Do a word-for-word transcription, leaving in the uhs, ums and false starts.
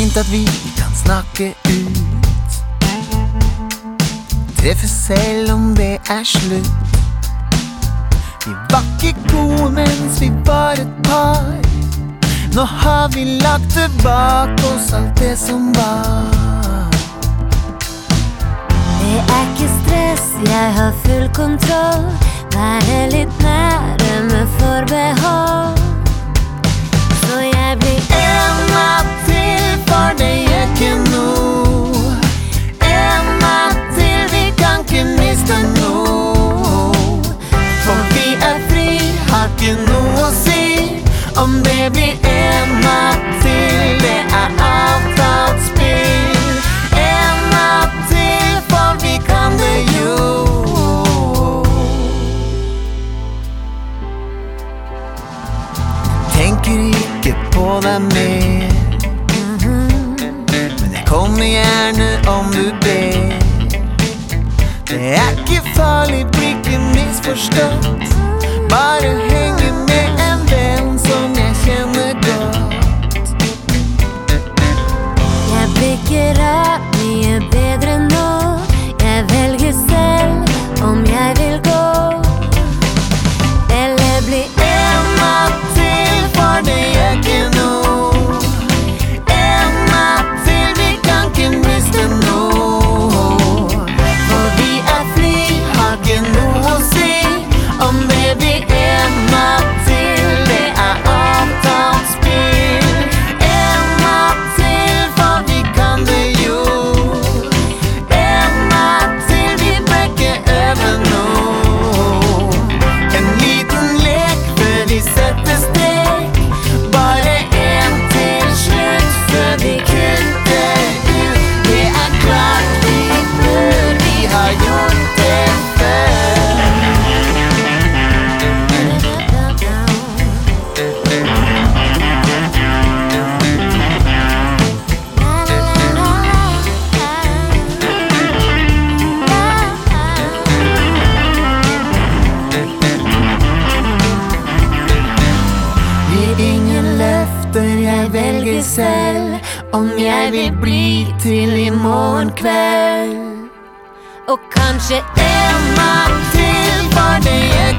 fint at vi kan snakke ut. Treffe selv om det er slutt. Vi var ikke gode mens vi var et par. Nå har vi lagt tilbake oss alt det som var. Det er ikke stress, jeg har full kontroll. Være litt nære med forbehold. Så jeg blir en natt til, for det gjør ikke noe. En natt til, vi kan ikke miste noe. For vi er fri, har ikke noe å si. Om det blir en natt til, det er avtalt spill. En natt til, for vi kan det jo. Tenker ikke på deg mer, men jeg kommer gjerne om du ber. Det er ikke farlig, blir ikke misforstått. Bare henge med en venn som jeg kjenner godt. Jeg blir ikke rar, mye bedre nå. Jeg velger selv om jeg vil gå. Eller bli en natt til, for det gjør ikke noe. En natt til, vi kan ikke miste noe. For vi er fri, har ikke noe å si. Om det blir en natt til, det er avtalt spill. En natt til, for vi kan det jo. En natt til, vi bør ikke øve noe. En liten lek før vi setter strek. Bare en til slutt før vi kutter ut. Det er klart vi bør, vi har gjort det før. Jeg velger selv om jeg vil bli til i morgen kveld. Og kanskje en natt til, for det gjør